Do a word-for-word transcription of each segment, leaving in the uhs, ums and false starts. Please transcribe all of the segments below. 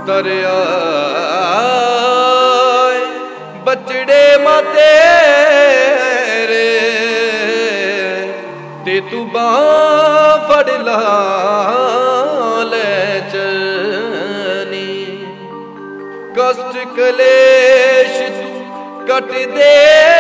दरिया बचड़े माते रे ते तू बां फड़ ला ले चलनी कष्ट कलेश तू कट दे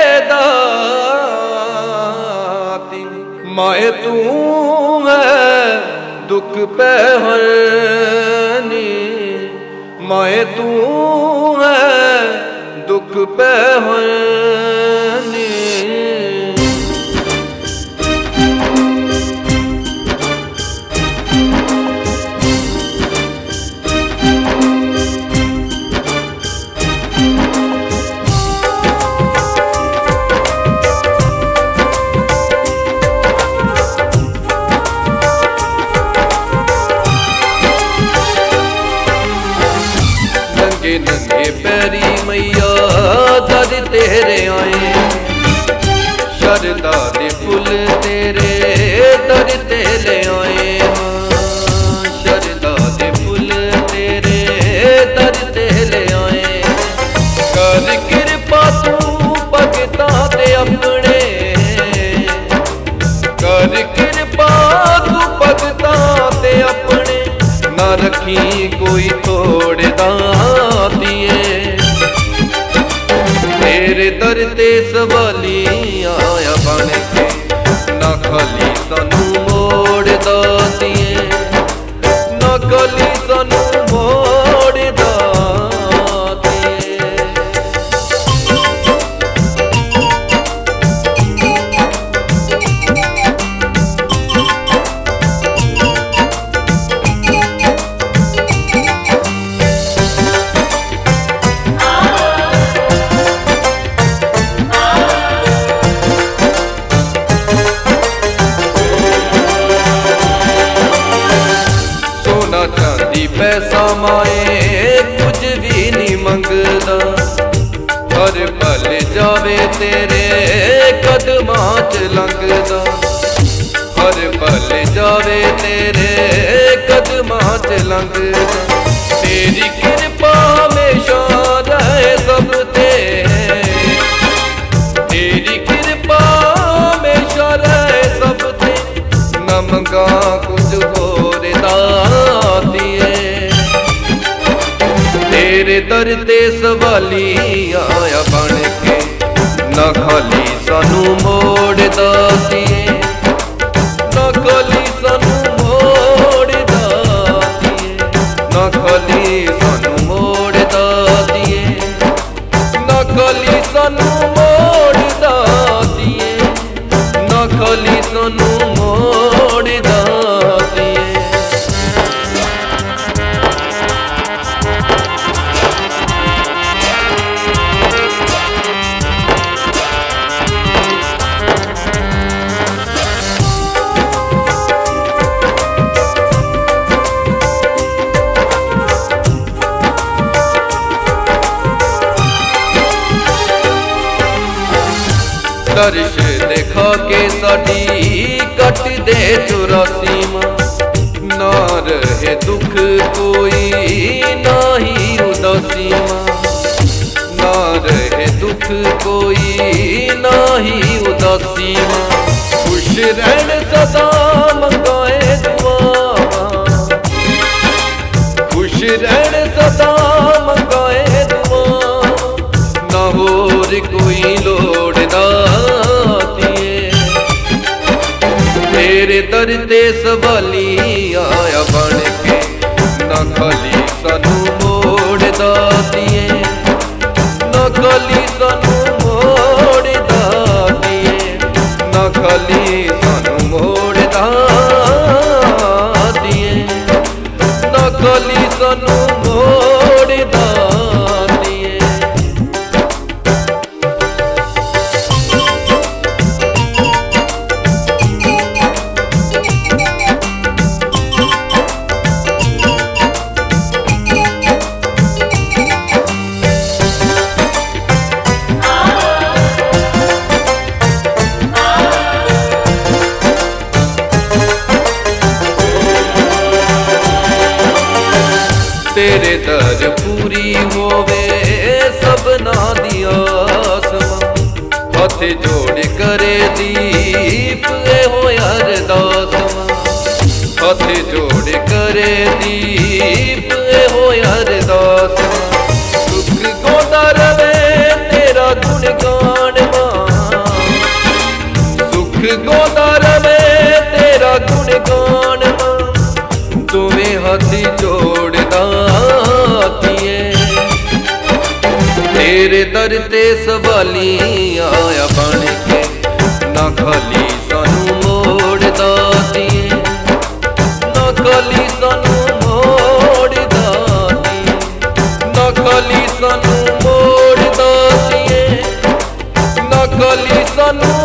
दाती माए तू है दुख पे हरनी माए तू है दुख पे हरनी नंगे पैरी मैया दर तेरे आए शरदा दे फुल तेरे दर तेरे आए शरदा दे फुल तेरे दर तेरे आए कर कृपा तू भगता ते अपने कर कृपा तू भगता ते अपने ना रखी कोई तोड़ दातिए तेरे दर ते सवाली आया बन के ना खाली सानू मोड़ दातिए ना खाली सानू मोड़ दातिए चांदी पैसा माए कुछ भी नहीं मंगदा हर पल जावे तेरे कदमां च लंघदा हर पल जावे तेरे कदमां च लंघदा तेरी कृपा हमेशा रहे सब ते तेरी कृपा हमेशा रहे सब ते न मंगा कुछ होर दातिए तेरे दर ते सवाली आया बन के ना खाली सानू मोड़ दातिए ना खाली सानू मोड़ दातिए ना खाली सानू मोड़ दातिए ना खाली सानू मोड़ दातिए ना खाली सानू मोड़ दातिए दर्श देखा के साडी कट दे चौरासी मां ना रहे दुख कोई ना ही उदासी मां ना रहे दुख कोई ना ही उदासी मां खुश रहन सदा मंगाए दुआ खुश रहन सदा मंगाए दुआ ना होर कोई लोड़ दातिए तेरे दर ते सवाली आया बन के ना खाली सानू मोड़ दातिए ना खाली सानू मोड़ दातिए ना खाली सानू मोड़ दातिए ना खाली सानू मोड़ दातिए तेरे दर पूरी होवे सबना दी आसमां हथ जोड़ करे दीप हो अरदास हथ जोड़ करे दीप हो अरदास सुख गोदा रवे तेरा गुण गान सुख गोदा रवे तेरा गुण गान तुम्हें हथ जोड़दा किए तेरे दर ते सवाली आया बन के ना खाली सानू मोड़दा दिए ना खाली सानू मोड़दा दिए ना खाली सानू मोड़दा दिए ना खाली सानू